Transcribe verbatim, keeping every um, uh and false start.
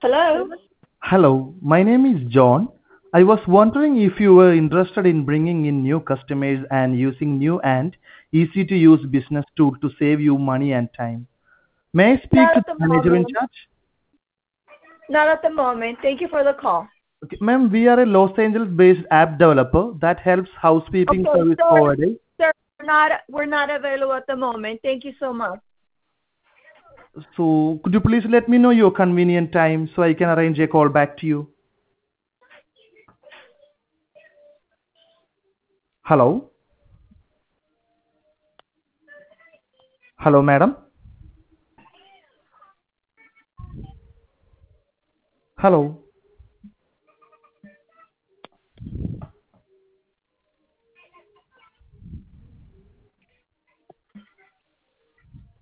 Hello? Hello, my name is John. I was wondering if you were interested in bringing in new customers and using new and easy to use business tool to save you money and time. May I speak Not to at the the manager in moment. charge? Not at the moment. Thank you for the call. Okay, ma'am, we are a Los Angeles based app developer that helps housekeeping Okay, service sir. providers. Sir, we're not we're not available at the moment. Thank you so much. So could you please let me know your convenient time so I can arrange a call back to you? Hello? Hello, madam? Hello?